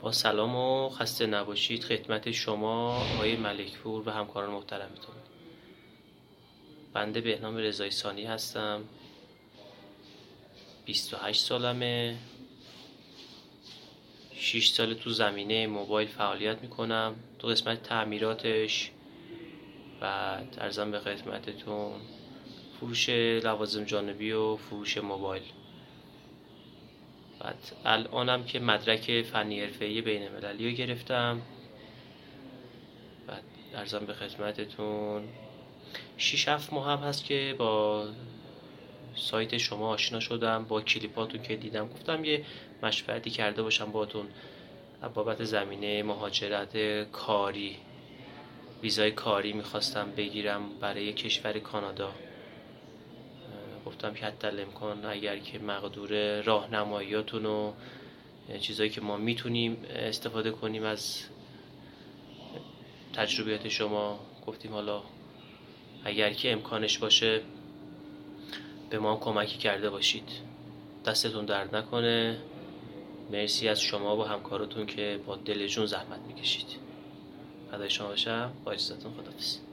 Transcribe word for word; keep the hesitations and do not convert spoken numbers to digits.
با سلام و خسته نباشید خدمت شما آقای ملکپور و همکاران محترمتون. بنده بهنام رضایی ثانی هستم. بیست و هشت سالمه. شش سال تو زمینه موبایل فعالیت میکنم، تو قسمت تعمیراتش. بعد ارزم به خدمتتون فروش لوازم جانبی و فروش موبایل. بعد الانم که مدرک فنی حرفه‌ای بین المللی رو گرفتم. بعد ارزم به خدمتتون شش هفت ماه هم هست که با سایت شما آشنا شدم، با کلیپاتون که دیدم گفتم یه مشورتی کرده باشم باهاتون بابت زمینه مهاجرت کاری. ویزای کاری میخواستم بگیرم برای کشور کانادا. گفتم که حتی الامکان اگر که مقدور راهنماییاتون و چیزایی که ما میتونیم استفاده کنیم از تجربیات شما، گفتیم حالا اگر که امکانش باشه به ما هم کمکی کرده باشید. دستتون درد نکنه. مرسی از شما و همکاراتون که با دل جون زحمت میکشید. فدای شما باشم. با اجازهتون خداحافظ.